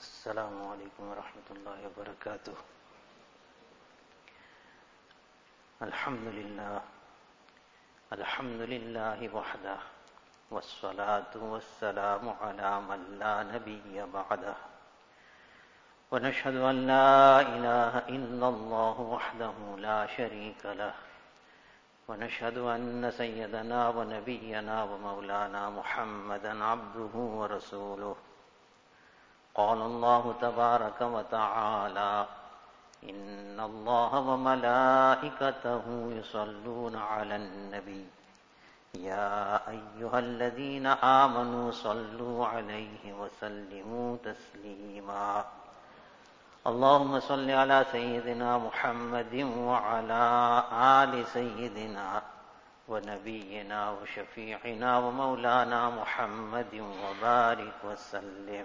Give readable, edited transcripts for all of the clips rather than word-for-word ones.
السلام عليكم ورحمة الله وبركاته. الحمد لله وحده والصلاة والسلام على من لا نبي بعده ونشهد أن لا إله إلا الله وحده لا شريك له ونشهد أن سيدنا ونبينا ومولانا محمدا عبده ورسوله. قال الله تبارك وتعالى: إن الله وملائكته يصلون على النبي يا أيها الذين آمنوا صلوا عليه وسلموا تسليما. اللهم صل على سيدنا محمد وعلى آل سيدنا ونبينا وشفيعنا ومولانا محمد وبارك وسلم.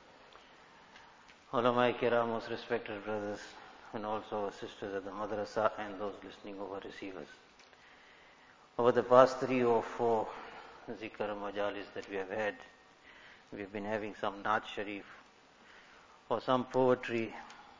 Ulama Kiram, most respected brothers, and also our sisters at the madrasa and those listening over receivers. Over the past 3 or 4 zikr majalis that we have had, we've been having some Naat Sharif or some poetry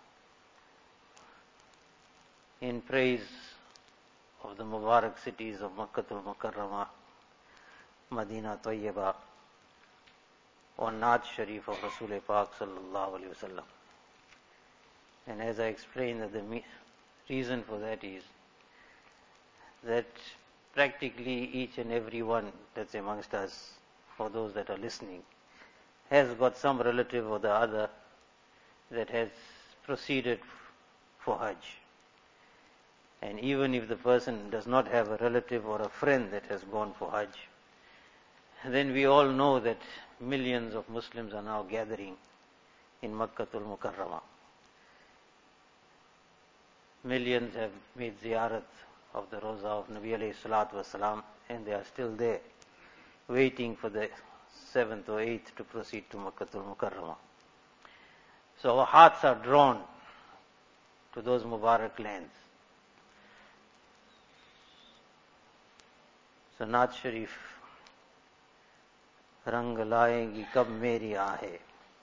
in praise of the Mubarak cities of Makkatul Mukarramah, Madina Tayyibah, or Naat Sharif of Rasul Pak sallallahu alayhi wa sallam. And as I explained, that the reason for that is that practically each and every one that's amongst us, for those that are listening, has got some relative or the other that has proceeded for Hajj. And even if the person does not have a relative or a friend that has gone for Hajj, then we all know that millions of Muslims are now gathering in Makkatul Mukarramah. Millions have made ziyarat of the Roza of Nabi alayhi salatu wasalam, and they are still there, waiting for the 7th or 8th to proceed to Makkatul Mukarramah. So our hearts are drawn to those Mubarak lands. So Naat Sharif, Rang laayegi kab meri aahe.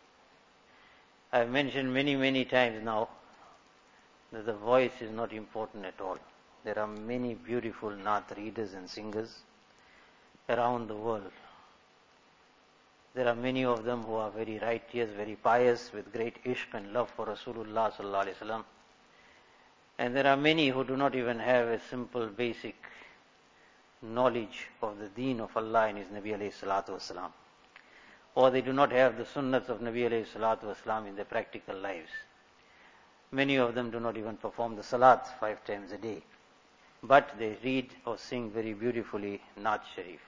I have mentioned many times now that the voice is not important at all. There are many beautiful Naat readers and singers around the world. There are many of them who are very righteous, very pious, with great ishq and love for Rasulullah sallallahu alaihi wasallam. And there are many who do not even have a simple basic knowledge of the deen of Allah and His Nabi alayhi salatu wasalam. Or they do not have the sunnats of Nabi alayhi salatu wasalam in their practical lives. Many of them do not even perform the salat 5 times a day. But they read or sing very beautifully Naat Sharif.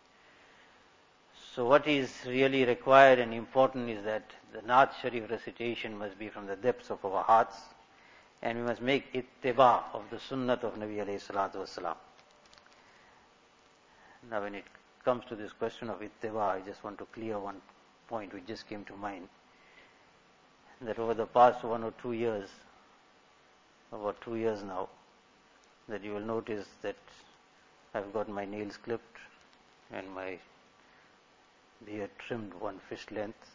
So what is really required and important is that the Naat Sharif recitation must be from the depths of our hearts, and we must make ittiba of the sunnat of Nabi alayhi salatu wasalam. Now when it comes to this question of ittiba, I just want to clear one point which just came to mind. That over the past 1 or 2 years, about 2 years now, that you will notice that I've got my nails clipped and my beard trimmed 1 fist length.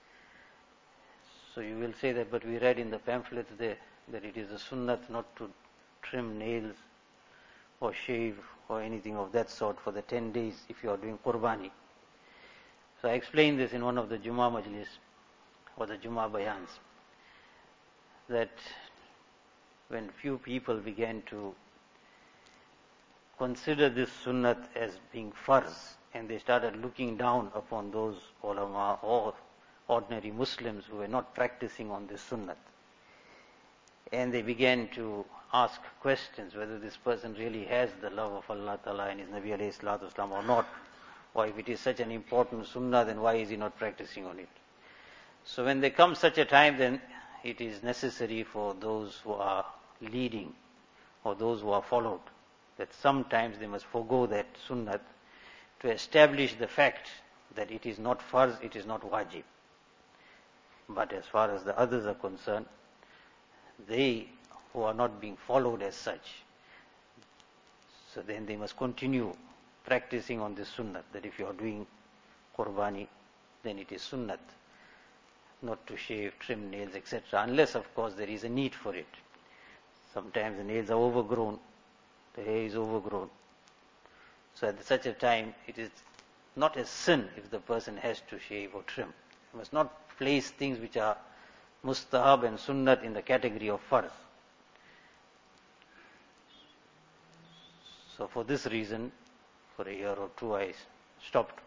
So you will say that, but we read in the pamphlets there that it is a sunnat not to trim nails or shave or anything of that sort for the 10 days if you are doing Qurbani. So I explained this in one of the Jummah Majlis or the Jummah Bayans, that when few people began to consider this sunnat as being farz, and they started looking down upon those ulama or ordinary Muslims who were not practicing on this sunnat, and they began to ask questions whether this person really has the love of Allah Ta'ala and His Nabi alayhi salatu wasalam or not, or if it is such an important sunnah, then why is he not practicing on it? So when there comes such a time, then it is necessary for those who are leading or those who are followed, that sometimes they must forego that sunnat to establish the fact that it is not farz, it is not wajib. But as far as the others are concerned, they who are not being followed as such, so then they must continue practicing on this sunnat, that if you are doing Qurbani, then it is sunnat. not to shave, trim nails, etc., unless, of course, there is a need for it. Sometimes the nails are overgrown, the hair is overgrown. So at such a time, it is not a sin if the person has to shave or trim. You must not place things which are mustahab and sunnat in the category of farz. So for this reason, for a year or two, I stopped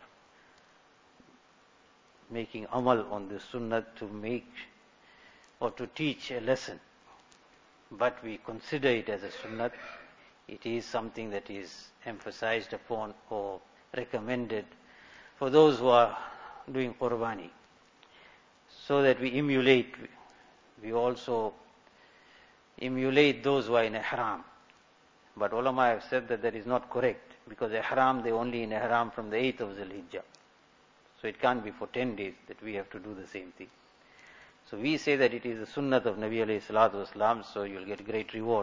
making amal on this sunnat to make or to teach a lesson. But we consider it as a sunnat. It is something that is emphasized upon or recommended for those who are doing qurbani, so that we emulate. We also emulate those who are in ihram. But ulama have said that is not correct, because ihram, they only in ihram from the 8th of Zul-Hijjah. So it can't be for 10 days that we have to do the same thing. So we say that it is the sunnat of Nabi alayhi salatu wasalam, so you'll get great reward.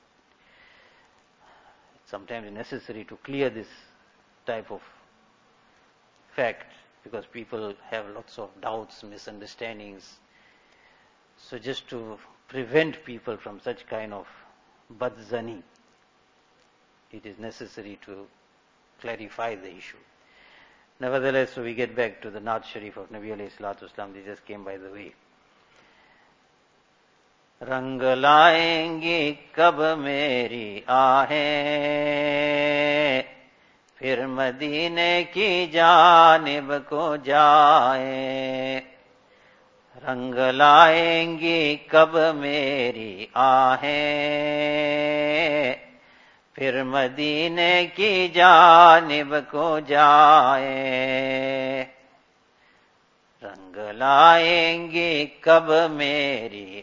It's sometimes necessary to clear this type of fact, because people have lots of doubts, misunderstandings. So just to prevent people from such kind of badzani, it is necessary to clarify the issue. Nevertheless, so we get back to the Naat Sharif of Nabi alayhi salatu wasalam. They just came by the way. रंग लाएंगी कब मेरी आहें, फिर मदीने की जानिब को जाए। रंग लाएंगी कब मेरी आहें, फिर मदीने की जानिब को जाए। रंग लाएंगी कब मेरी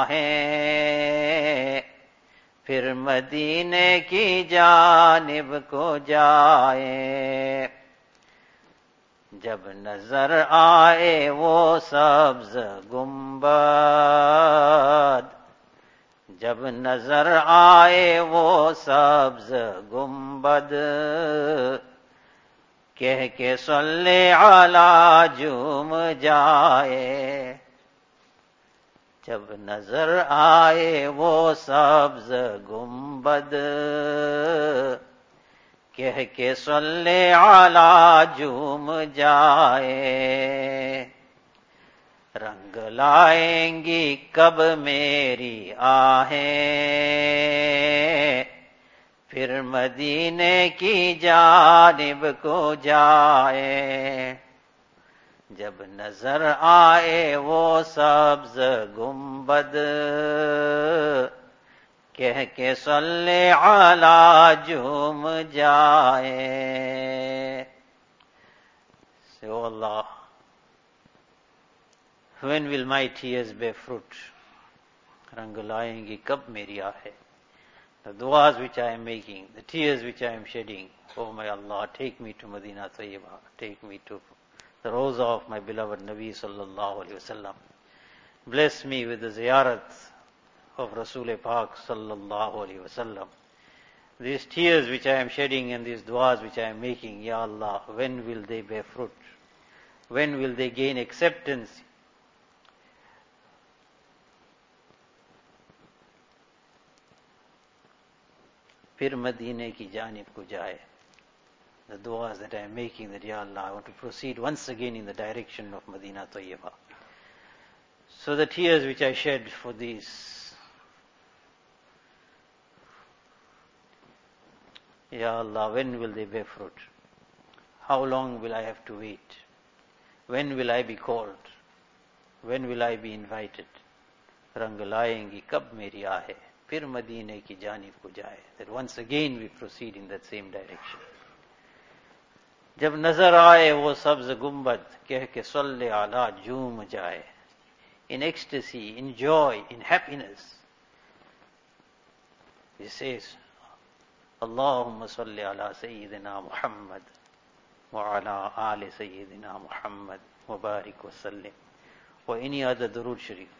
आहें, फिर मदीने की जानिब को जाए। जब नजर आए वो सब्ज गुंबद, जब नजर आए वो सब्ज गुंबद, कह के सल्ले अला झूम जाए। जब नजर आए वो सब्ज गुंबद, कह के सल्ले अला झूम जाए। रंग लाएंगी कब मेरी आहें, फिर मदीने की जानिब को जाए। जब नजर आए वो सब्ज गुंबद, कह के सल्ले अला झूम जाए। Say, O Allah, when will my tears bear fruit? रंग लाएंगी कब मेरी आहें? The du'as which I am making, the tears which I am shedding, oh my Allah, take me to Madinah Tayyibah, take me to the Rawza of my beloved Nabi sallallahu alayhi wasallam. Bless me with the ziyarat of Rasul Pak sallallahu alayhi wasallam. These tears which I am shedding and these du'as which I am making, Ya Allah, when will they bear fruit? When will they gain acceptance? फिर मदीने की जानिब को जाए. The du'as that I am making, that Ya Allah, I want to proceed once again in the direction of Madinah Tayyibah. So the tears which I shed for these, Ya Allah, when will they bear fruit? How long will I have to wait? When will I be called? When will I be invited? रंग लाएंगी कब मेरी आहे, फिर मदीने की जानिब को जाए. That once again we proceed in that same direction. जब नजर आए वो सब्ज गुंबद, कह के सल्ले अला झूम जाए. In ecstasy, in joy, in happiness, he says, Allahumma salli ala Sayyidina Muhammad wa ala ali Sayyidina Muhammad wa barik wa sallim. Or any other durood sharif.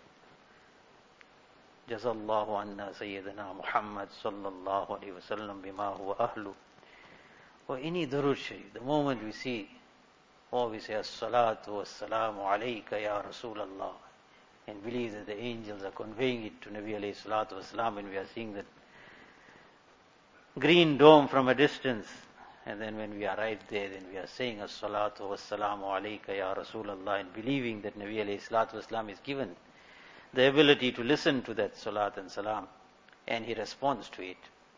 Jazallahu anna Sayyidina Muhammad sallallahu alayhi wa sallam bima huwa ahlu. Or any durood sharif. The moment we see or we say as-salatu was-salamu alayka ya Rasulallah, and believe that the angels are conveying it to Nabi alayhi salatu was-salam, and we are seeing that green dome from a distance. And then when we arrive there, then we are saying as-salatu was-salamu alayka ya Rasulallah, and believing that Nabi alayhi salatu was-salam is given the ability to listen to that salat and salam, and he responds to it.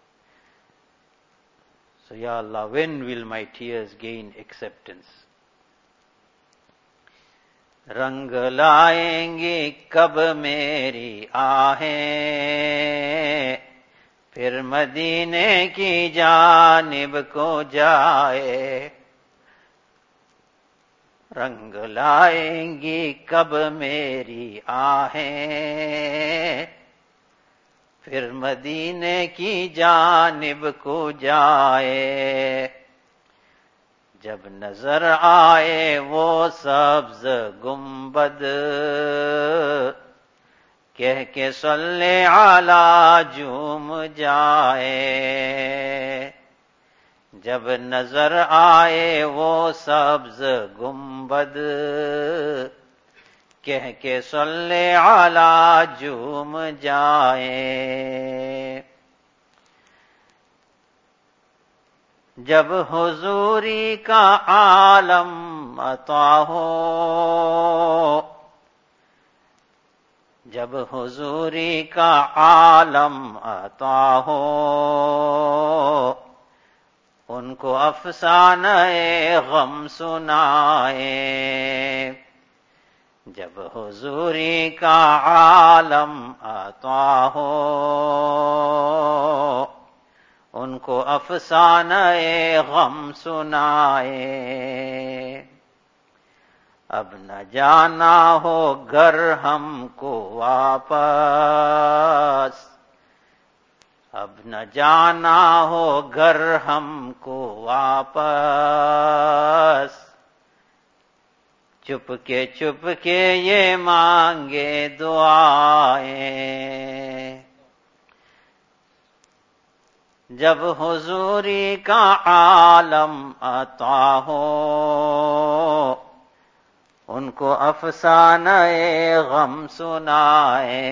So, Ya Allah, when will my tears gain acceptance? رنگ لائیں گی کب میری آہیں پھر مدینے کی جانب کو جائے رنگ لائیں گی کب میری آہیں پھر مدینے کی جانب کو جائے جب نظر آئے وہ سبز گنبد کہہ کے صلی علی جھوم جائے جب نظر آئے وہ سبز گنبد کہہ کے صلی علی جھوم جائے جب حضوری کا عالم عطا ہو جب حضوری کا عالم عطا ہو ان کو افسانہ غم سنائے جب حضوری کا عالم عطا ہو ان کو افسانہ غم سنائے اب نہ جانا ہو گھر ہم کو واپس اب نہ جانا ہو گھر ہم کو واپس چپ کے یہ مانگے دعائیں جب حضوری کا عالم عطا ہو ان کو افسانہ غم سنائے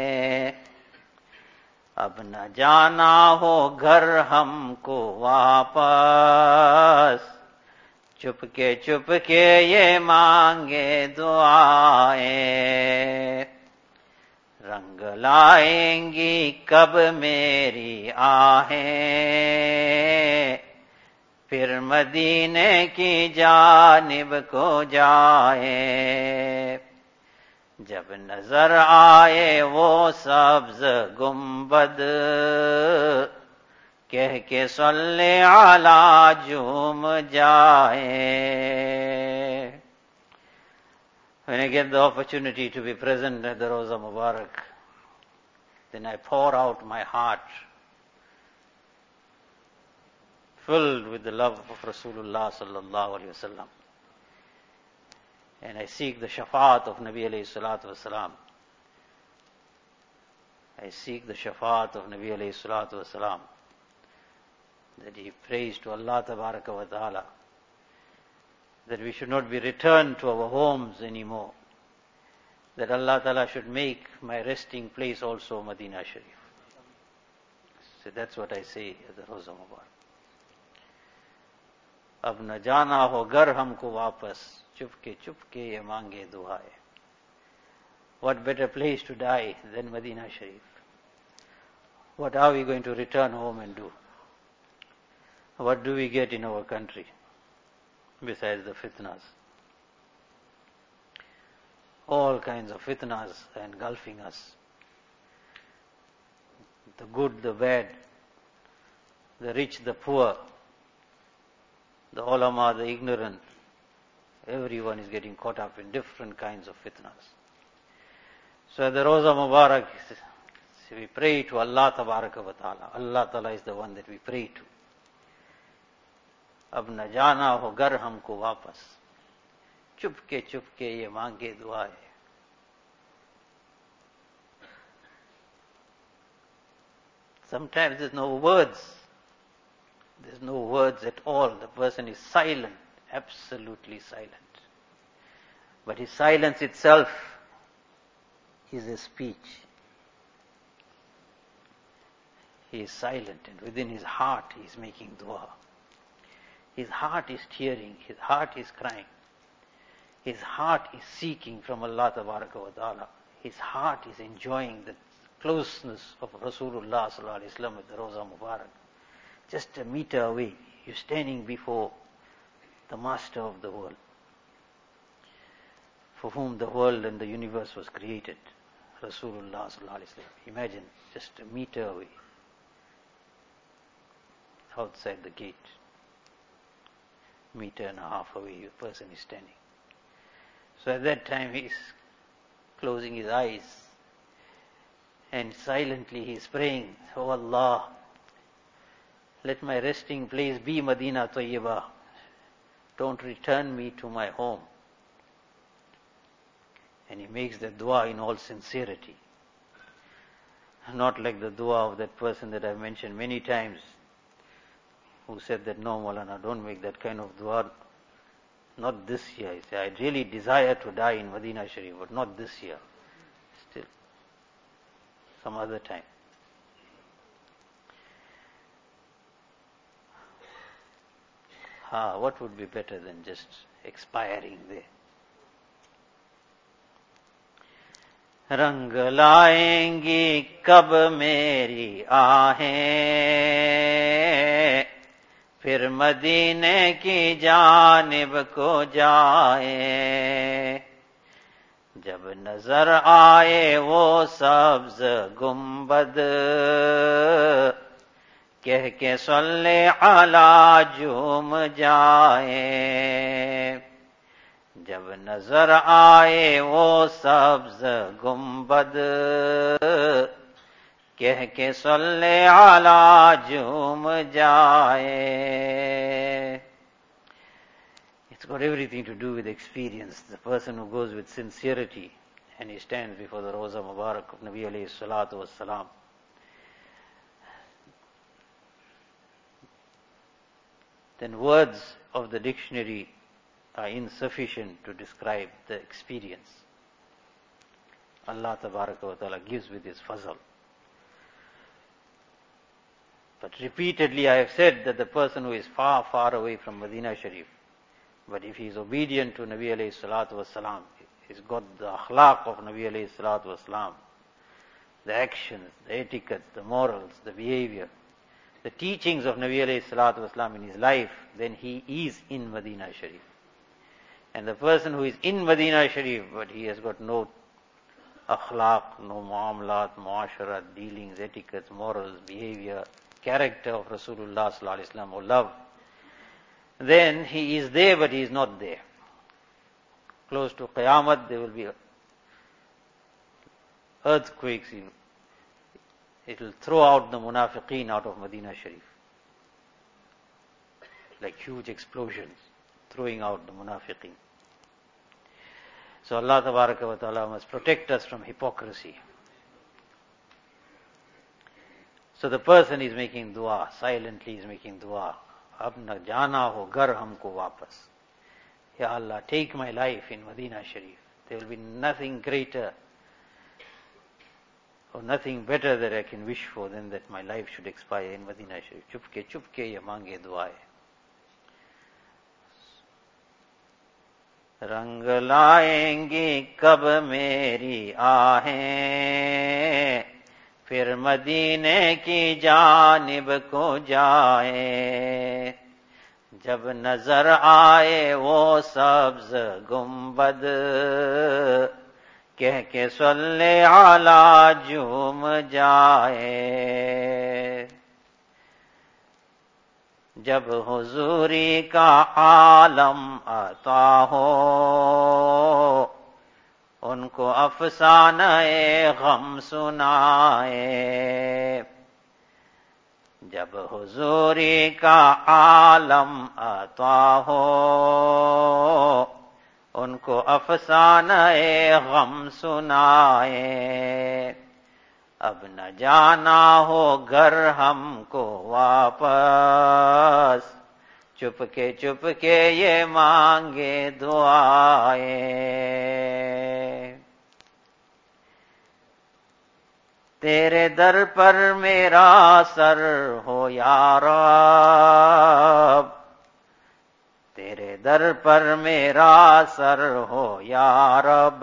اب نہ جانا ہو گھر ہم کو واپس چپ کے یہ مانگے دعائیں رنگ لائیں گی کب میری آہیں پھر مدینے کی جانب کو جائے جب نظر آئے وہ سبز گنبد کہہ کے صلی علی جھوم جائے When I get the opportunity to be present at the Roza Mubarak, then I pour out my heart filled with the love of Rasulullah sallallahu alaihi wasallam. And I seek the shafaat of Nabi alayhi salatu wasalam. I seek the shafaat of Nabi alayhi salatu wasalam, that he prays to Allah tabaraka wa ta'ala that we should not be returned to our homes anymore, that Allah Ta'ala should make my resting place also Madinah Sharif. So that's what I say at the Roza Mubarak. اب نہ جانا ہو گھر ہم کو واپس چپ کے یہ مانگے دعائیں. What better place to die than Madinah Sharif? What are we going to return home and do? What do we get in our country besides the fitnas? All kinds of fitnas are engulfing us. The good, the bad, the rich, the poor, the ulama, the ignorant. Everyone is getting caught up in different kinds of fitnas. So at the Roza Mubarak, we pray to Allah Tabaraka wa Ta'ala. Allah Ta'ala is the one that we pray to. اب نہ جانا ہو گھر ہم کو واپس چپ کے یہ مانگے دعائیں. Sometimes there's no words. There's no words at all. The person is silent. absolutely silent. But his silence itself is a speech. He is silent, and within his heart he is making dua. His heart is tearing, his heart is crying. His heart is seeking from Allah Tabaraka wa Ta'ala. His heart is enjoying the closeness of Rasulullah Sallallahu Alaihi Wasallam with the Rawza Mubarak. Just a meter away, you're standing before the master of the world, for whom the world and the universe was created, Rasulullah Sallallahu Alaihi Wasallam. Imagine, just a meter away, outside the gate, meter and a half away, a person is standing. So at that time he is closing his eyes and silently he is praying, "Oh Allah, let my resting place be Madina Tayyibah. Don't return me to my home." And he makes the dua in all sincerity. Not like the dua of that person that I've mentioned many times, who said that, "No, Maulana, don't make that kind of dua. Not this year." He said, "I really desire to die in Madina Sharif, but not this year. Still, some other time." What would be better than just expiring there? रंग लाएंगी कब मेरी आहें, फिर मदीने की जानिब को जाए, जब नजर आए वो सब्ज गुंबद, कह के सल्ले अला झूम जाए, जब नजर आए वो सब्ज गुंबद, कह के सल्ले अला झूम जाए. It's got everything to do with experience. The person who goes with sincerity and he stands before the Rawza Mubarak of Nabi alayhi salatu wassalam, then words of the dictionary are insufficient to describe the experience Allah Tabaraka wa Ta'ala gives with His fazl. But repeatedly I have said that the person who is far, far away from Madina Sharif, but if he is obedient to Nabi alayhi salatu wasalam, he's got the akhlaq of Nabi alayhi salatu wasalam, the actions, the etiquette, the morals, the behavior, the teachings of Nabi alayhi salatu wasalam in his life, then he is in Madina Sharif. And the person who is in Madina Sharif, but he has got no akhlaq, no muamalat, muasharat, dealings, etiquettes, morals, behavior, character of Rasulullah sallallahu alaihi wasallam, or love, then he is there but he is not there. Close to Qiyamah there will be earthquakes. It will throw out the munafiqeen out of Madina Sharif. Like huge explosions, throwing out the munafiqeen. So Allah Tabaraka wa Ta'ala must protect us from hypocrisy. So the person is making dua, silently is making dua. Ab na jana ho ghar humko wapas. Ya Allah, take my life in Madina Sharif. There will be nothing greater or nothing better that I can wish for than that my life should expire in Madina Sharif. Chupke ye mange dua hai. रंग लाएंगी कब मेरी आहें, फिर मदीने की जानिब को जाए, जब नजर आए वो सब्ज गुंबद, कह के सल्ले अला झूम जाए, जब हुजूरी का आलम आता हो, उनको अफसाने गम सुनाए, जब हुजूरी का आलम आता हो, उनको अफसाने गम सुनाए, अब न जाना हो घर हमको वापस, چپ کے یہ مانگے دعائیں، تیرے در پر میرا سر ہو یا رب، تیرے در پر میرا سر ہو یا رب،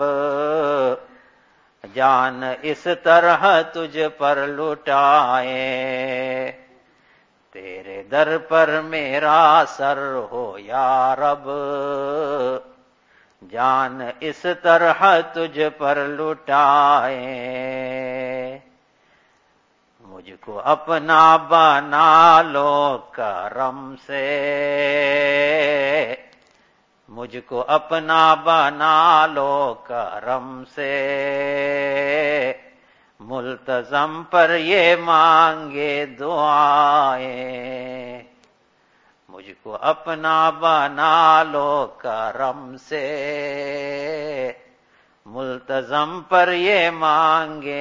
جان اس طرح تجھ پر لٹائیں، تیرے در پر میرا سر ہو یا رب، جان اس طرح تجھ پر لٹائیں، مجھ کو اپنا بنا لو کرم سے، مجھ کو اپنا بنا لو کرم سے، ملتزم پر یہ مانگے دعائیں، مجھ کو اپنا بنا لو کرم سے، ملتزم پر یہ مانگے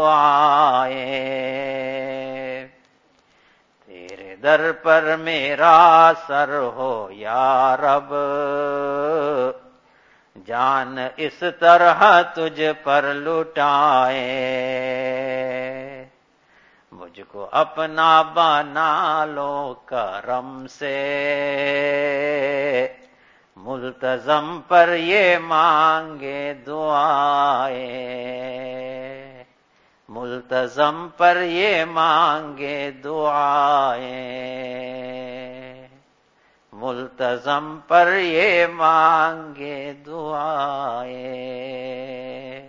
دعائیں، تیرے در پر میرا سر ہو یا رب، جان اس طرح تجھ پر لٹائیں، مجھ کو اپنا بنا لو کرم سے، ملتزم پر یہ مانگے دعائیں، ملتزم پر یہ مانگے دعائیں، ملتزم پر یہ مانگے دعائیں۔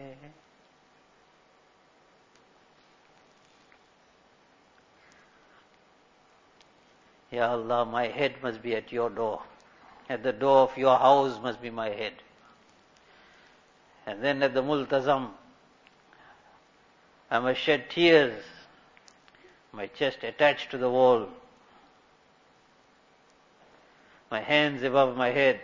Ya Allah, my head must be at your door. At the door of your house must be my head. And then at the multazam, I must shed tears, my chest attached to the wall, my hands above my head,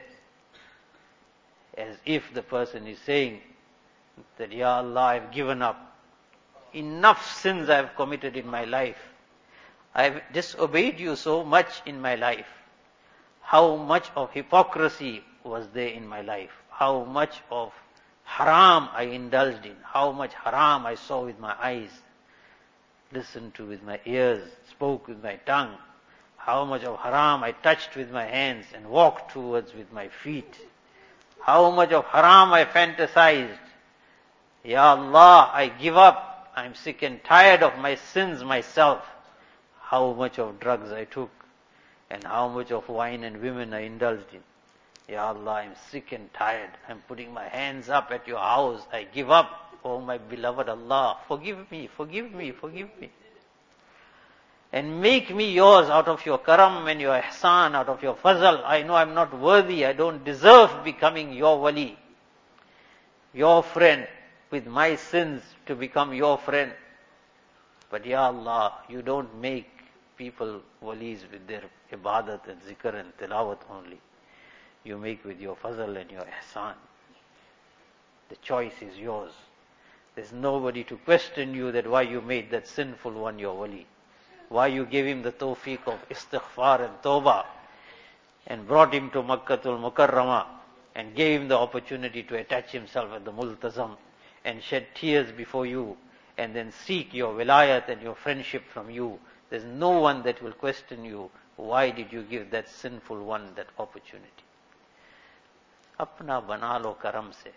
as if the person is saying that, Ya Allah, I've given up. Enough sins I've committed in my life. I've disobeyed you so much in my life. How much of hypocrisy was there in my life? How much of haram I indulged in? How much haram I saw with my eyes, listened to with my ears, spoke with my tongue? How much of haram I touched with my hands and walked towards with my feet? How much of haram I fantasized? Ya Allah, I give up. I'm sick and tired of my sins myself. How much of drugs I took and how much of wine and women I indulged in. Ya Allah, I'm sick and tired. I'm putting my hands up at your house. I give up. Oh my beloved Allah, forgive me, forgive me, forgive me. And make me yours out of your karam and your ihsan, out of your fazl. I know I'm not worthy. I don't deserve becoming your wali, your friend, with my sins to become your friend. But Ya Allah, you don't make people walis with their ibadat and zikr and tilawat only. You make with your fazl and your ihsan. The choice is yours. There's nobody to question you that why you made that sinful one your wali. Why you gave him the tawfiq of istighfar and tawbah and brought him to Makkatul Mukarramah and gave him the opportunity to attach himself at the multazam and shed tears before you and then seek your wilayat and your friendship from you. There's no one that will question you, why did you give that sinful one that opportunity? Apna bana lo karam se.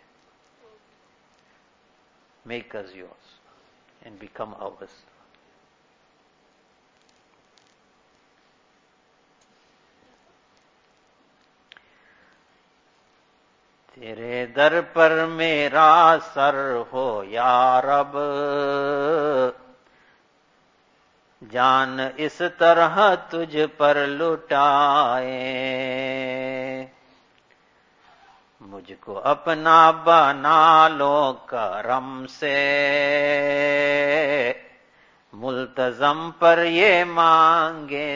Make us yours and become ours. تیرے در پر میرا سر ہو یا رب، جان اس طرح تجھ پر لٹائیں، مجھ کو اپنا بنا لو کرم سے، ملتزم پر یہ مانگے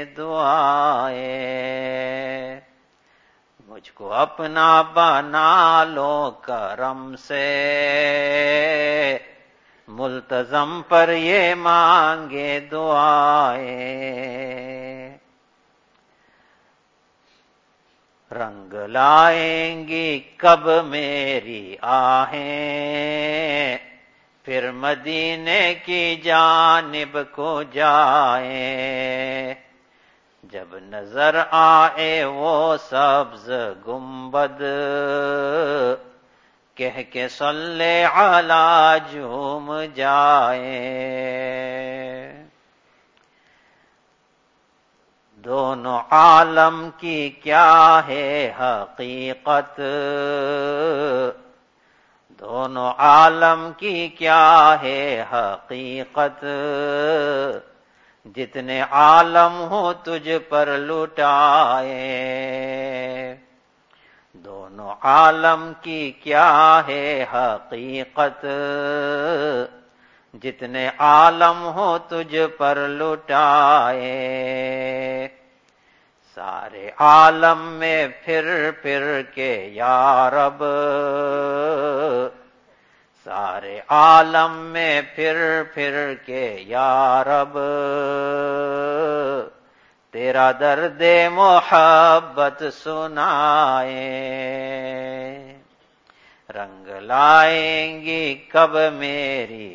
دعائیں، مجھ کو اپنا بنا لو کرم سے، ملتزم پر یہ مانگے دعائیں، رنگ لائیں گی کب میری آہیں، پھر مدینے کی جانب کو جائیں، جب نظر آئے وہ سبز گنبد، کہہ کے صلی علی جھوم جائیں۔ دونوں عالم کی کیا ہے حقیقت، دونوں عالم کی کیا ہے حقیقت، جتنے عالم ہو تجھ پر لٹائے، دونوں عالم کی کیا ہے حقیقت، جتنے عالم ہو تجھ پر لٹائے، سارے عالم میں پھر پھر کے یا رب، سارے عالم میں پھر پھر کے یا رب، تیرا درد محبت سنائیں، رنگ لائیں گی کب میری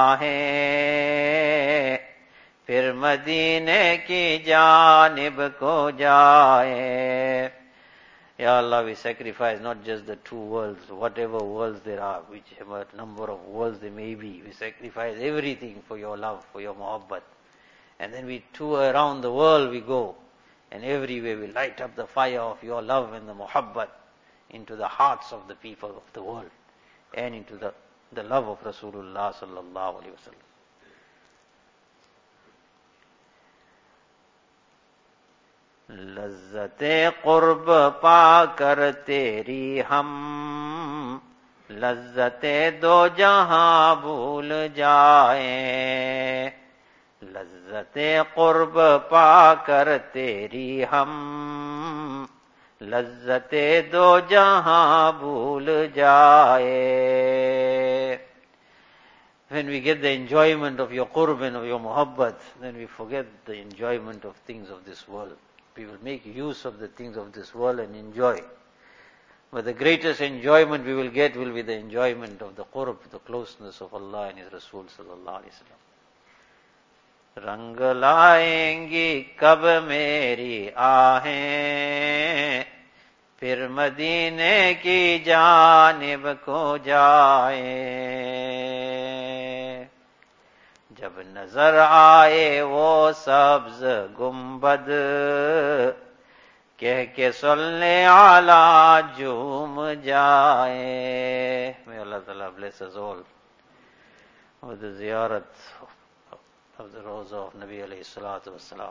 آہیں، پھر مدینے کی جانب کو جائیں۔ Ya Allah, we sacrifice not just the two worlds, whatever worlds there are, whichever number of worlds there may be, we sacrifice everything for your love, for your muhabbat. And then we tour around the world we go, and everywhere we light up the fire of your love and the muhabbat into the hearts of the people of the world, and into the love of Rasulullah sallallahu alaihi wasallam. لذت قرب پا کر تیری ہم، لذت دو جہاں بھول جائیں، لذت قرب پا کر تیری ہم، لذت دو جہاں بھول جائیں۔ When we get the enjoyment of your qurb and of your muhabbat, then we forget the enjoyment of things of this world. We will make use of the things of this world and enjoy. But the greatest enjoyment we will get will be the enjoyment of the qurb, the closeness of Allah and His Rasul sallallahu alaihi wasallam. رنگ لائیں گی کب میری آہیں، پھر مدینے کی جانب کو جائیں، جب نظر آئے وہ سبز گنبد، کہہ کے صلی علی جھوم جائیں۔ May Allah Ta'ala bless us all with the ziyarat of the Rawza of Nabi alayhi salatu wassalam.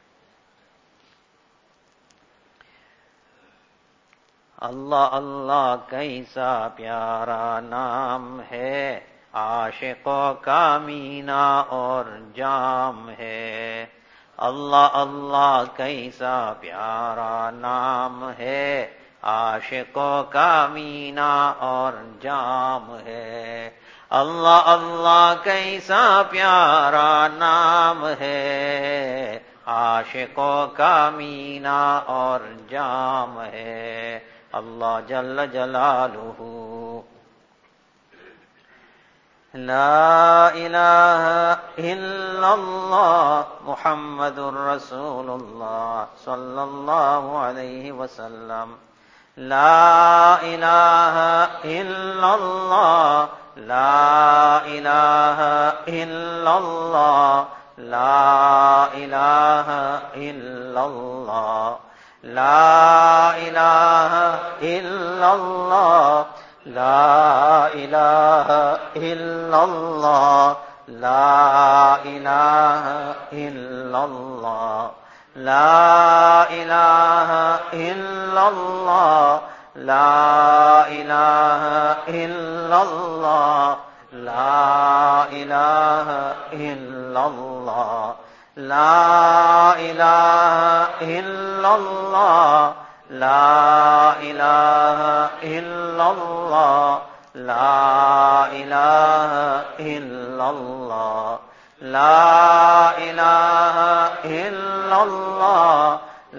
اللہ اللہ کیسا پیارا نام ہے، عاشقوں کا مینا اور جام ہے، اللہ اللہ کیسا پیارا نام ہے، عاشقوں کا مینا اور جام ہے، اللہ اللہ کیسا پیارا نام ہے، عاشقوں کا مینا اور جام ہے، اللہ جل جلالہ۔ لا الہ الا اللہ محمد رسول اللہ صلی اللہ علیہ وسلم، لا الہ الا اللہ، لا الہ الا اللہ، لا الہ الا اللہ، لا الہ الا اللہ، لا الہ الا اللہ، لا الہ الا اللہ، لا الہ الا اللہ، لا الہ الا اللہ، لا الہ الا اللہ، لا الہ الا اللہ، لا الہ الا اللہ، لا الہ الا اللہ، لا الہ الا اللہ،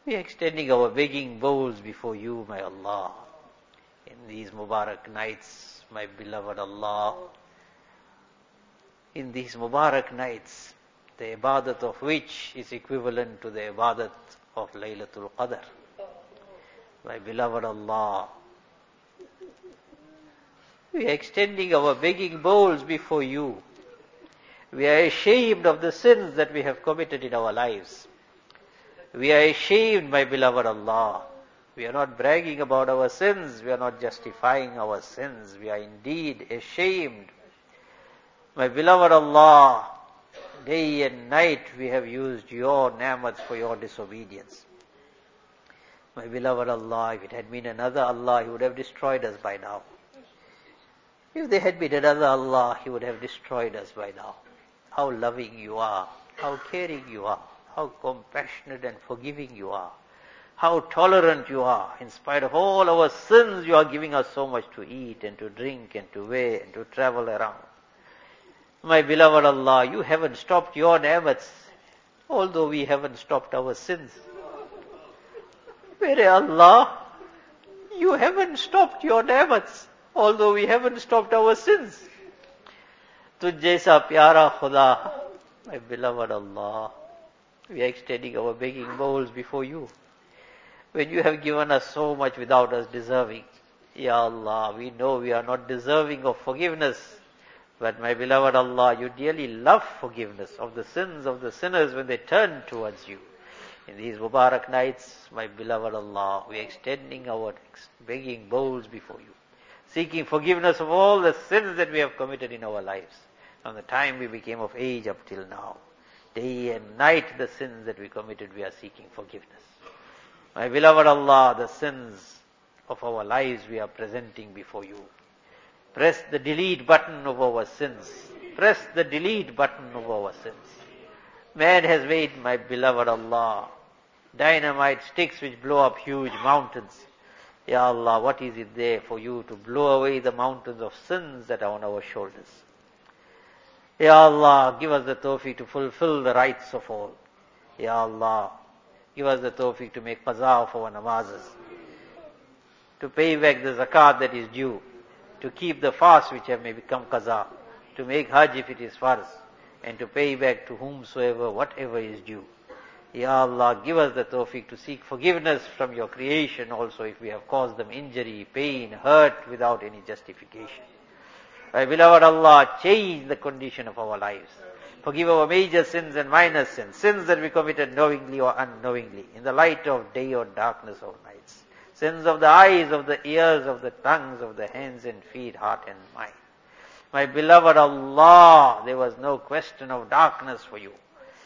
We are extending our begging bowls before you, my Allah. In these Mubarak nights, my beloved Allah, in these Mubarak nights, the ibadat of which is equivalent to the ibadat of Laylatul Qadr. My beloved Allah, we are extending our begging bowls before you. We are ashamed of the sins that we have committed in our lives. We are ashamed, my beloved Allah. We are not bragging about our sins. We are not justifying our sins. We are indeed ashamed. My beloved Allah, day and night we have used your ni'mats for your disobedience. My beloved Allah, if it had been another Allah, He would have destroyed us by now. If there had been another Allah, He would have destroyed us by now. How loving you are, how caring you are, how compassionate and forgiving you are, how tolerant you are. In spite of all our sins, you are giving us so much to eat and to drink and to wear and to travel around. My beloved Allah, you haven't stopped your ni'mats, although we haven't stopped our sins. Mere Allah, you haven't stopped your ni'mats, although we haven't stopped our sins. Tujh jaisa pyara Khuda, my beloved Allah, we are extending our begging bowls before you. When you have given us so much without us deserving, Ya Allah, we know we are not deserving of forgiveness, but my beloved Allah, you dearly love forgiveness of the sins of the sinners when they turn towards you. In these Mubarak nights, my beloved Allah, we are extending our begging bowls before you, seeking forgiveness of all the sins that we have committed in our lives, from the time we became of age up till now. Day and night, the sins that we committed, we are seeking forgiveness. My beloved Allah, the sins of our lives we are presenting before you. Press the delete button of our sins. Press the delete button of our sins. Man has made, my beloved Allah, dynamite sticks which blow up huge mountains. Ya Allah, what is it there for you to blow away the mountains of sins that are on our shoulders? Ya Allah, give us the tawfiq to fulfill the rights of all. Ya Allah, give us the tawfiq to make qaza of our namazes, to pay back the zakat that is due, to keep the fast which have may become qaza, to make hajj if it is farz, and to pay back to whomsoever whatever is due. Ya Allah, give us the tawfiq to seek forgiveness from your creation also if we have caused them injury, pain, hurt without any justification. My beloved Allah, change the condition of our lives. Forgive our major sins and minor sins, sins that we committed knowingly or unknowingly, in the light of day or darkness of nights. Sins of the eyes, of the ears, of the tongues, of the hands and feet, heart and mind. My beloved Allah, there was no question of darkness for you.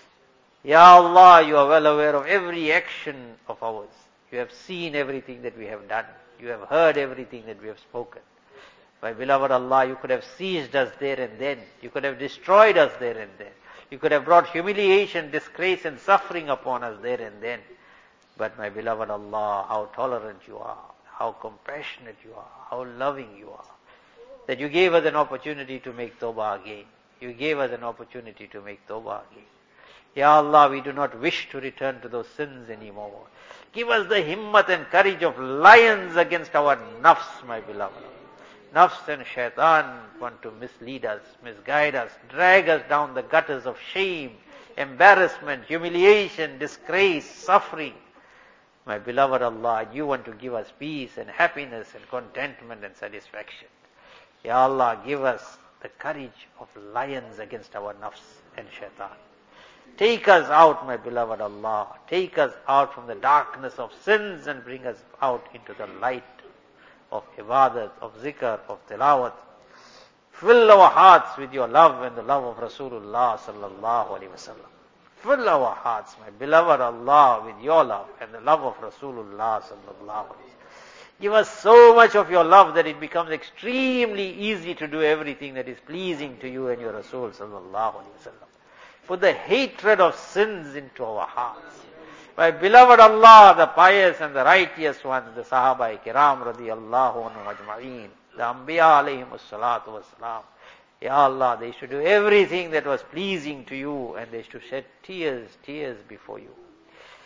Ya Allah, you are well aware of every action of ours. You have seen everything that we have done. You have heard everything that we have spoken. My beloved Allah, you could have seized us there and then. You could have destroyed us there and then. You could have brought humiliation, disgrace and suffering upon us there and then. But my beloved Allah, how tolerant you are, how compassionate you are, how loving you are, that you gave us an opportunity to make tawbah again. You gave us an opportunity to make tawbah again. Ya Allah, we do not wish to return to those sins anymore. Give us the himmat and courage of lions against our nafs, my beloved. Nafs and shaitan want to mislead us, misguide us, drag us down the gutters of shame, embarrassment, humiliation, disgrace, suffering. My beloved Allah, you want to give us peace and happiness and contentment and satisfaction. Ya Allah, give us the courage of lions against our nafs and shaitan. Take us out, my beloved Allah. Take us out from the darkness of sins and bring us out into the light of ibadat, of zikr, of tilawat. Fill our hearts with your love and the love of Rasulullah sallallahu alaihi wasallam. Fill our hearts, my beloved Allah, with your love and the love of Rasulullah sallallahu alaihi wasallam. Give us so much of your love that it becomes extremely easy to do everything that is pleasing to you and your Rasul sallallahu alaihi wasallam. Put the hatred of sins into our hearts. My beloved Allah, the pious and the righteous ones, the Sahaba Kiram radiyallahu anhum ajma'een, the Anbiya alayhimus salatu wassalam. Ya Allah, they should do everything that was pleasing to you and they should shed tears before you.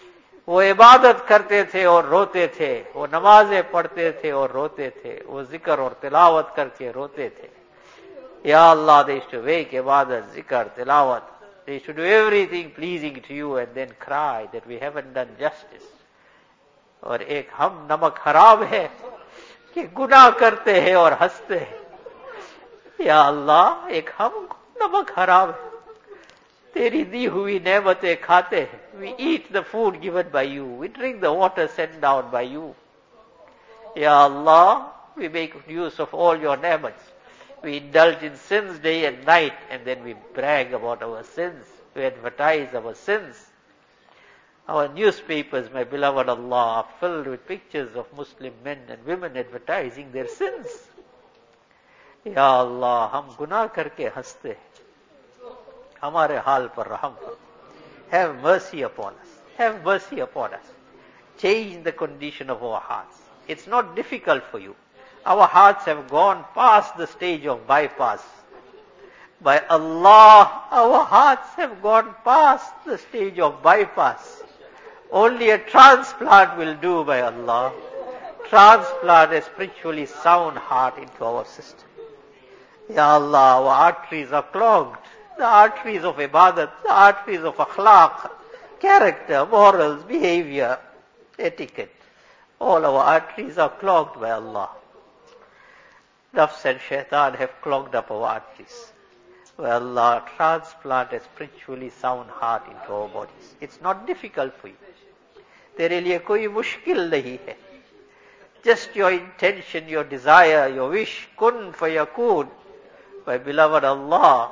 वो इबादत करते थे और रोते थे, वो नमाजें पढ़ते थे और रोते थे, वो जिक्र और तिलावत करके रोते थे. Ya Allah, they used to wake ibadat, zikr, tilawat. They used to do everything pleasing to you and then cry that we haven't done justice. और एक हम नमक हराम है कि गुनाह करते हैं और हंसते हैं. या अल्लाह, एक हम नमक हराम है, तेरी दी हुई नेमतें खाते हैं. We eat the food given by you. We drink the water sent down by you. Ya Allah, we make use of all your ne'mats. We indulge in sins day and night, and then we brag about our sins. We advertise our sins. Our newspapers, my beloved Allah, are filled with pictures of Muslim men and women advertising their sins. Ya Allah, हम गुनाह करके हंसते हैं. हमारे हाल पर रहम करो. Have mercy upon us. Have mercy upon us. Change the condition of our hearts. It's not difficult for you. Our hearts have gone past the stage of bypass. By Allah, our hearts have gone past the stage of bypass. Only a transplant will do, by Allah. Transplant a spiritually sound heart into our system. Ya Allah, our arteries are clogged. The arteries of ibadat, the arteries of akhlaq, character, morals, behavior, etiquette. All our arteries are clogged by Allah. Nafs and shaitan have clogged up our arteries. By Allah, transplant a spiritually sound heart into our bodies. It's not difficult for you. तेरे लिए कोई मुश्किल नहीं है. Just your intention, your desire, your wish, kun fayakun. My beloved Allah,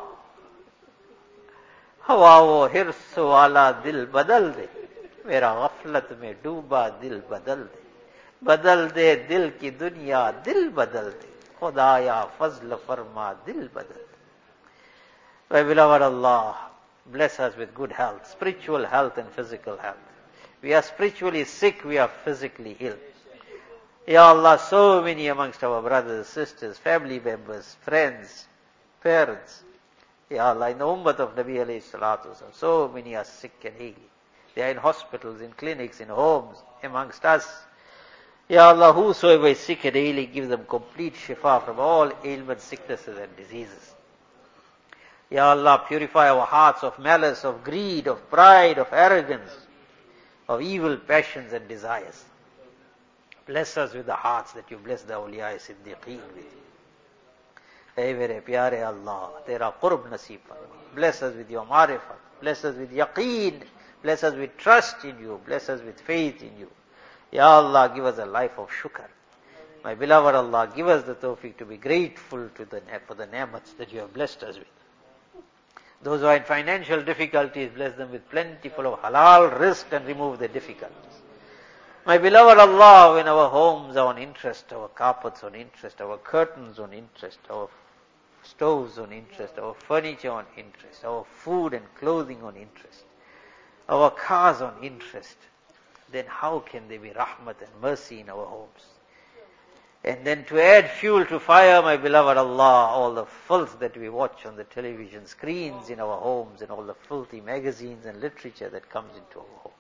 हवा वो हिर्स वाला दिल बदल दे, मेरा गफलत में डूबा दिल बदल दे, बदल दे दिल की दुनिया, दिल बदल दे, खुदाया फजल फरमा दिल बदल दे. My beloved Allah, bless us with good health, spiritual health and physical health. We are spiritually sick, we are physically ill. Ya Allah, so many amongst our brothers, sisters, family members, friends, parents, Ya Allah, in the ummah of Nabi alayhi salatu wasalam, so many are sick and ailing. They are in hospitals, in clinics, in homes, amongst us. Ya Allah, whosoever is sick and ailing, give them complete shifa from all ailments, sicknesses and diseases. Ya Allah, purify our hearts of malice, of greed, of pride, of arrogance, of evil passions and desires. Bless us with the hearts that you bless the awliya siddiqeen with. Hey mere pyare Allah, tera qurb naseeb farma. Bless us with your marifat. Bless us with yaqeen. Bless us with trust in you. Bless us with faith in you. Ya Allah, give us a life of shukr. My beloved Allah, give us the tawfiq to be grateful to for the ni'mats that you have blessed us with. Those who are in financial difficulties, bless them with plentiful of halal rizq and remove the difficulties. My beloved Allah, when our homes are on interest, our carpets on interest, our curtains on interest, our stoves on interest, our furniture on interest, our food and clothing on interest, our cars on interest, then how can there be rahmat and mercy in our homes? And then to add fuel to fire, my beloved Allah, all the filth that we watch on the television screens in our homes and all the filthy magazines and literature that comes into our homes.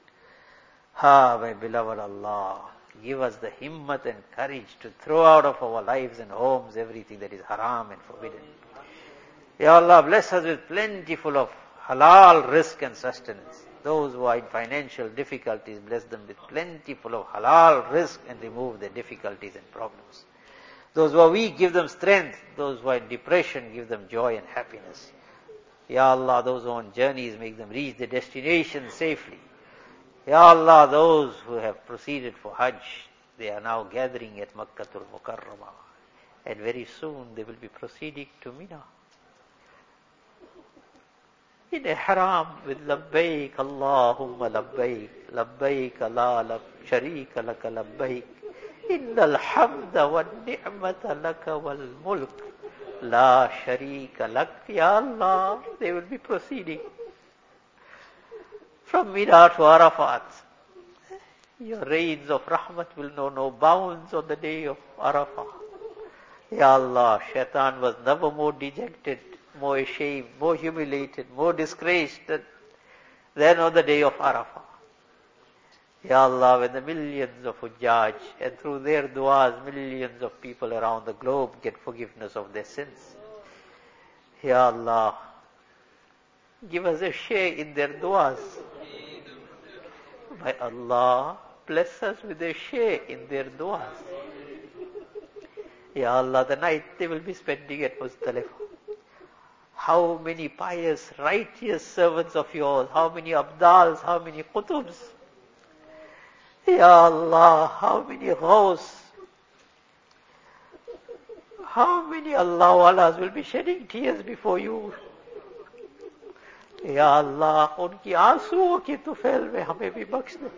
My beloved Allah, give us the himmat and courage to throw out of our lives and homes everything that is haram and forbidden. Ya Allah, bless us with plentiful of halal rizq and sustenance. Those who are in financial difficulties, bless them with plentiful of halal rizq and remove their difficulties and problems. Those who are weak, give them strength. Those who are in depression, give them joy and happiness. Ya Allah, those who are on journeys, make them reach their destination safely. Ya Allah, those who have proceeded for Hajj, they are now gathering at Makkatul Mukarramah. And very soon they will be proceeding to Mina. In ihram with labbaik Allahumma labbaik, labbaik la sharika laka labbaik, innal hamda wa ni'mata laka wal mulk, la sharika lak. Ya Allah, they will be proceeding from Mina to Arafat. Your rains of rahmat will know no bounds on the day of Arafah. Ya Allah, shaitan was never more dejected, more ashamed, more humiliated, more disgraced than on the day of Arafah. Ya Allah, when the millions of Hujjaj and through their du'as, millions of people around the globe get forgiveness of their sins. Ya Allah, give us a share in their du'as. By Allah, bless us with a share in their du'as. Ya Allah, the night they will be spending at Muzdalifah. How many pious, righteous servants of yours, how many abdals, how many qutubs. Ya Allah, how many ghaus, how many Allah Walas will be shedding tears before you. Ya Allah, उनकी आंसुओं की तुफैल में हमें भी बख्श दे.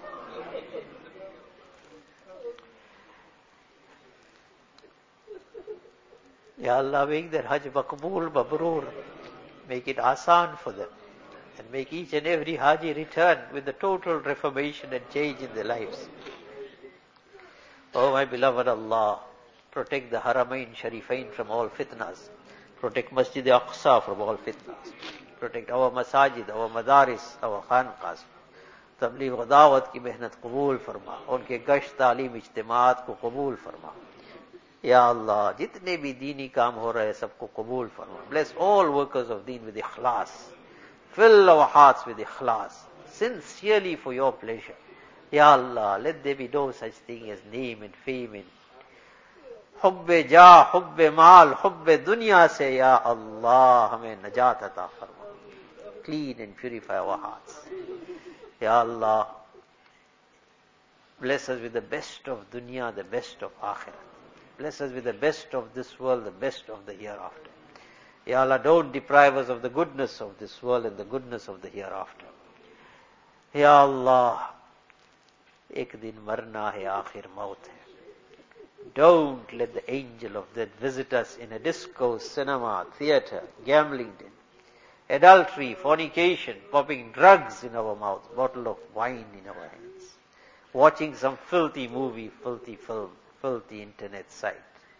Ya Allah, make their Hajj maqbool, mabrur. Make it asan for them. And make each and every Haji return with the total reformation and change in their lives. Oh my beloved Allah, protect the Haramain Sharifain from all fitnas. Protect Masjid Aqsa from all fitnas. Protect our masajid, our madaris, our khanqas. Tabligh wa dawat ki mehnat qabul farma. Unke gasht talim ijtimaat ko qabul farma. Ya Allah, jitne bhi deeni kaam ho rahe sabko qabul farma. Bless all workers of deen with ikhlas. Fill our hearts with ikhlas, sincerely for your pleasure. Ya Allah, let there be no such thing as name and fame and hubbe jah, hubbe mal, hubbe dunya se. Ya Allah, hame najat ata farma. Clean and purify our hearts. Ya Allah, bless us with the best of dunya, the best of akhirah. Bless us with the best of this world, the best of the hereafter. Ya Allah, don't deprive us of the goodness of this world and the goodness of the hereafter. Ya Allah, ek din marna hai, aakhir maut hai. Don't let the angel of death visit us in a disco, cinema, theater, gambling den, adultery, fornication, popping drugs in our mouths, bottle of wine in our hands, watching some filthy movie, filthy film, filthy internet site.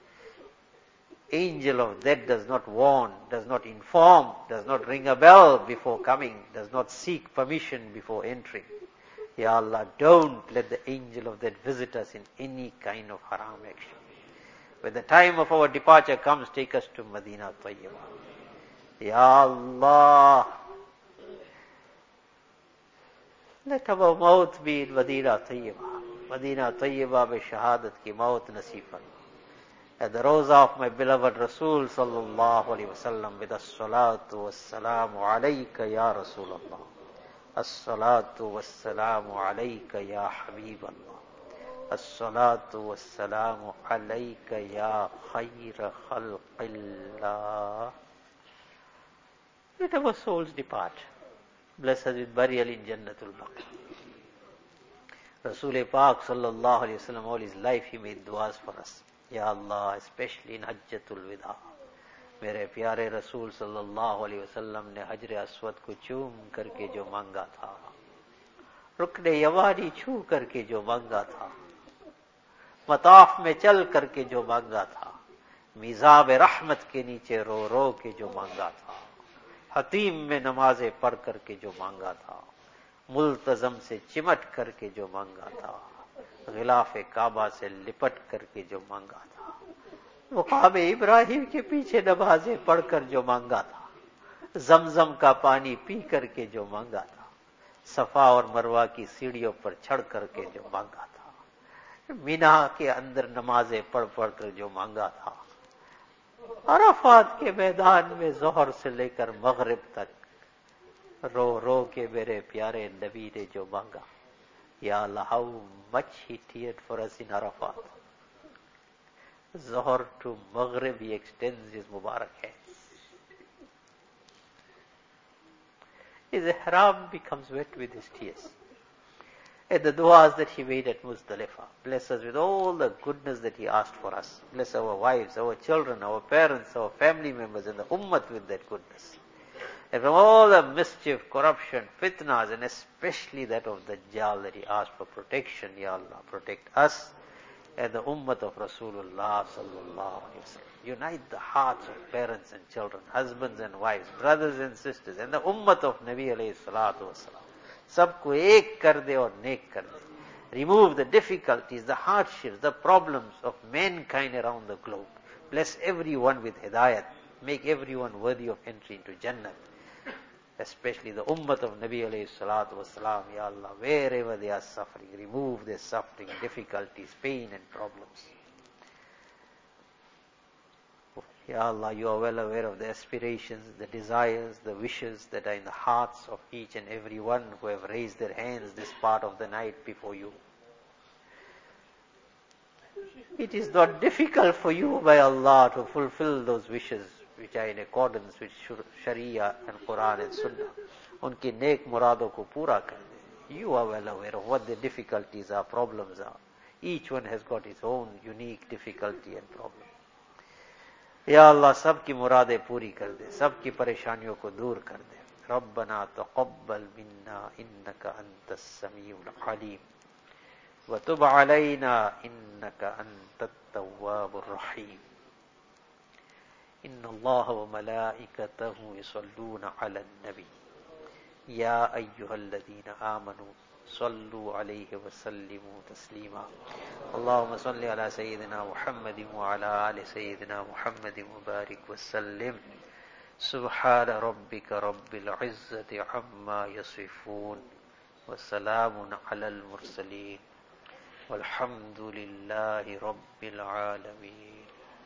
Angel of death does not warn, does not inform, does not ring a bell before coming, does not seek permission before entering. Ya Allah, don't let the angel of death visit us in any kind of haram action. When the time of our departure comes, take us to Madinah Tayyibah. Ya Allah, let our maut be in Madinah Tayyibah. Madinah Tayyibah be shahadat ki maut nasib farma. At the rosa of my beloved Rasul sallallahu alayhi wa sallam with as-salatu was-salamu alayka ya Rasulallah. As-salatu was-salamu alayka ya Habiballah. As-salatu was-salamu alayka ya khayra khalqillah. Let our souls depart. Bless us with burial in Jannatul Baqi. Rasul Pak sallallahu alayhi wa sallam, all his life he made du'as for us. Ya Allah, especially in Hajjatul Wida. मेरे प्यारे रसूल सल्लल्लाहु अलैहि वसल्लम ने हजर Aswad को चूम करके जो मांगा था, रुकने यवानी छू करके जो मांगा था, मताफ में चल करके जो मांगा था, मिजाब रहमत के नीचे रो रो के जो मांगा था, हतीम में नमाजें पढ़ करके जो मांगा था, मुल्तजम से चिमट करके जो मांगा था, गिलाफे काबा से लिपट करके जो मांगा था, मुकाम इब्राहिम के पीछे नमाजें पढ़कर जो मांगा था, जमजम का पानी पी करके जो मांगा था, सफा और मरवा की सीढ़ियों पर चढ़ करके जो मांगा था, मीना के अंदर नमाजें पढ़ पढ़ कर जो मांगा था, अराफात के मैदान में जोहर से लेकर मगरिब तक रो रो के मेरे प्यारे नबी ने जो मांगा. Ya Allah, how much he teared for us in Arafat. Zohar to Maghrib, he extends his Mubarak hands. His ihram becomes wet with his tears. And the du'as that he made at Muzdalifah. Bless us with all the goodness that he asked for us. Bless our wives, our children, our parents, our family members, and the ummah with that goodness. And from all the mischief, corruption, fitnas, and especially that of Dajjal that he asked for protection, Ya Allah, protect us and the ummah of Rasulullah sallallahu alaihi wasallam. Unite the hearts of parents and children, husbands and wives, brothers and sisters, and the ummah of Nabi alayhi salatu wasalam. सबको एक कर दे और नेक कर दे. Remove the difficulties, the hardships, the problems of mankind around the globe. Bless everyone with hidayat. Make everyone worthy of entry into Jannah. Especially the ummah of Nabi alayhi salatu wasalam. Ya Allah, wherever they are suffering, remove their suffering, difficulties, pain and problems. Ya Allah, you are well aware of the aspirations, the desires, the wishes that are in the hearts of each and every one who have raised their hands this part of the night before you. It is not difficult for you by Allah to fulfill those wishes which are in accordance with Sharia and Quran and Sunnah. Unki neek muradon ko pura kar de. You are well aware of what the difficulties are, problems are. Each one has got its own unique difficulty and problem. یا اللہ سب کی مرادیں پوری کر دے, سب کی پریشانیوں کو دور کر دے. ربنا تقبل منا انک انت السمیع العلیم وتب علینا انک انت التواب الرحیم. ان اللہ وملائکتہ یصلون علی النبی یا ایہا الذین آمنوا صلوا علیہ وسلموا تسلیما. اللهم صل على سيدنا محمد وعلى آل سيدنا محمد وبارك وسلم. سبحان ربك رب العزة عما يصفون وسلام على المرسلين والحمد لله رب العالمين.